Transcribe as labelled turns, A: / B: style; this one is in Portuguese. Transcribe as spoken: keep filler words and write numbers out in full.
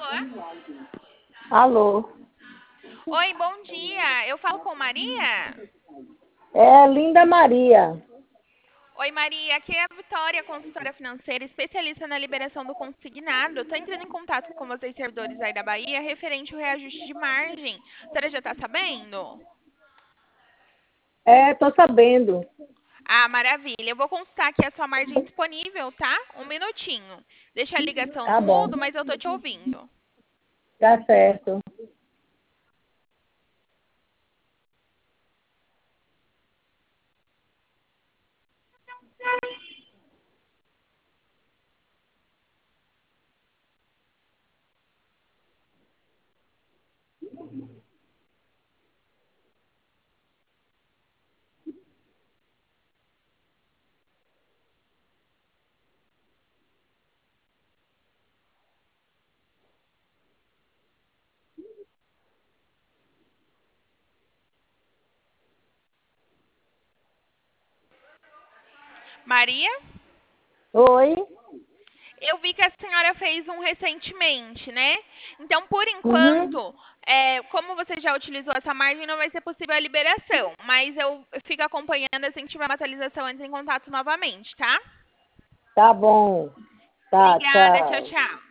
A: Alô?
B: Oi, bom dia. Eu falo com Maria?
A: É Linda Maria.
B: Oi, Maria. Aqui é a Vitória, consultora financeira, especialista na liberação do consignado. Estou entrando em contato com vocês, servidores aí da Bahia, referente ao reajuste de margem. A senhora já está sabendo?
A: É, tô sabendo.
B: Ah, maravilha. Eu vou consultar aqui a sua margem disponível, tá? Um minutinho. Deixa a ligação no
A: Tá bom.
B: mudo, mas eu tô te ouvindo.
A: Tá certo.
B: Maria?
A: Oi?
B: Eu vi que a senhora fez um recentemente, né? Então, por
A: Uhum.
B: enquanto, é, como você já utilizou essa margem, não vai ser possível a liberação. Mas eu fico acompanhando, assim que tiver uma atualização, entre em contato novamente, tá?
A: Tá bom. Tá,
B: Obrigada, tchau,
A: tchau.
B: tchau.